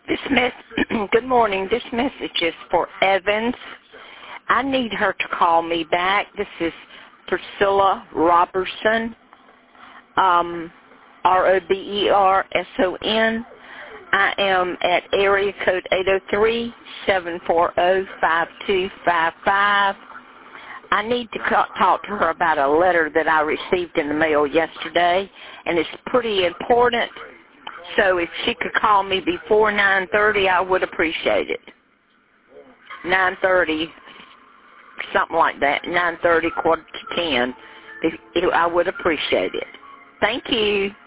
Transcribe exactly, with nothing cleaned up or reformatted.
This mess. Good morning. This message is for Evans. I need her to call me back. This is Priscilla Robertson, um, R O B E R S O N. I am at area code eight oh three, seven four zero, five two five five. I need to talk to her about a letter that I received in the mail yesterday, and it's pretty important. So if she could call me before nine thirty, I would appreciate it. nine thirty, something like that, nine thirty, quarter to ten. If, if I would appreciate it. Thank you.